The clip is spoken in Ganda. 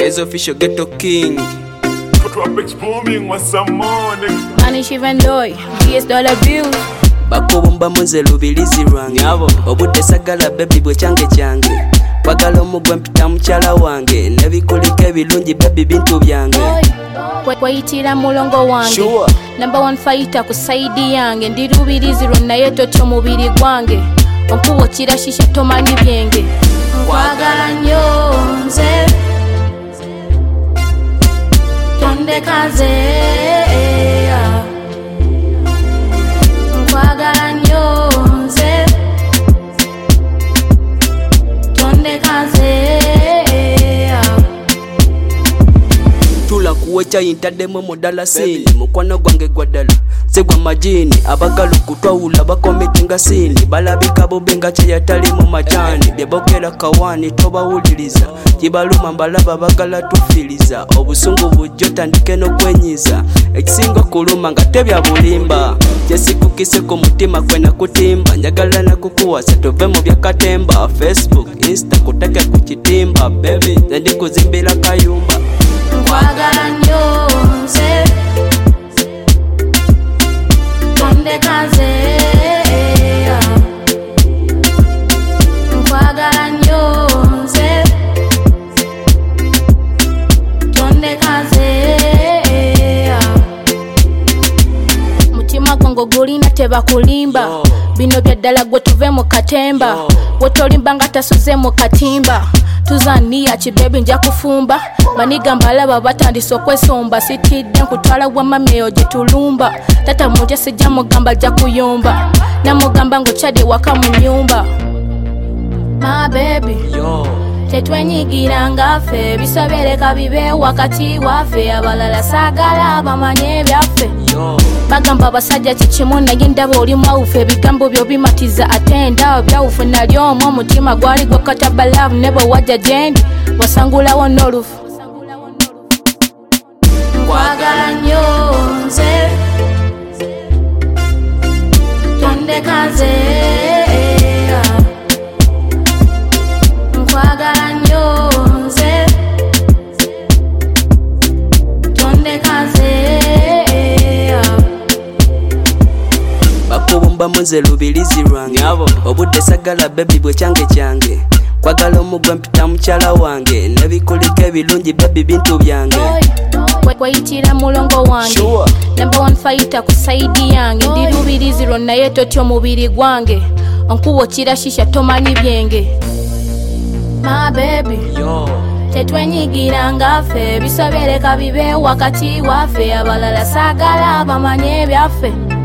Guys official ghetto king. Tropics booming with some money. Manish even doy, DS dollar bills. Bakubumba munze lubirizi lwange obudde sagala baby bwe kyange kwagala omugwe mpita mukyala wange nebikulika ebirungi baby bintu byange wayitira mulongo wange number 1 fighter ku side yange ndi lubirizi naye totyo mubiri gwange onkuwo kirashisha tomanyi byenge kwagala nnyo nze tondekaze kwagala nnyo nze tondekaze tula kuwecha intaddemu mudala sini mukwano gwange gwaddala segwa majini abagala okutwawula bakomitinga sini balabika bubenga kyeyatali mu majani byebogera kawani tobawuliriza kibaluma mbalaba bagala tufiriza obusungu bujjo tandike n'okwenyiza ekisinga kuluma nga tebya bulimba kyesikukise ku mutima kwena kutimba njagala nakukuwasa tove mu byakatemba Facebook Insta kutake ku kitimba baby zendi kuzimbira kayumba kwagala nnyo nze tondekaze kwagala nnyo nze tondekaze mutima gwange gulina tebakulimba bino byaddala gwe tuve mu katemba wotolimba nga tasuze mu katimba tuzania kibebi nja kufumba maniga mbalaba batandise okwesomba sitidde nkutwala wa mameyo gye tulumba tata mutya sijja mugamba jja kuyumba namugamba ngokyadde waka mu nyumba my baby tetwenyigira ngaffe bisobereka bibe wakati waffe abalala saagala bamanye ebyaffe bagamba abasajja kikimu naye ndaba oli mwawufe ebigambo byo bimatiza ate endaba byawufe nali omwo omutima gwali gwakataba love ne bwe wajja gyendi wasangulawo n'olufu kwagala nnyo nze tondekaze kwagala nnyo nze tondekaze bakubumba munze lubirizi lwange obudde sagala baby bwe kyange kwagala omugwe mpita mukyala wange nebikulika ebirungi baby bintu byange wayitira mulongo wange number 1 fighter ku side yange ndi lubirizi naye totyo mubiri gwange onkuwo kirashisha tomanyi byenge my baby tetwenyigira ngaffe bisobereka bibe wakati waffe abalala saagala bamanye ebyaffe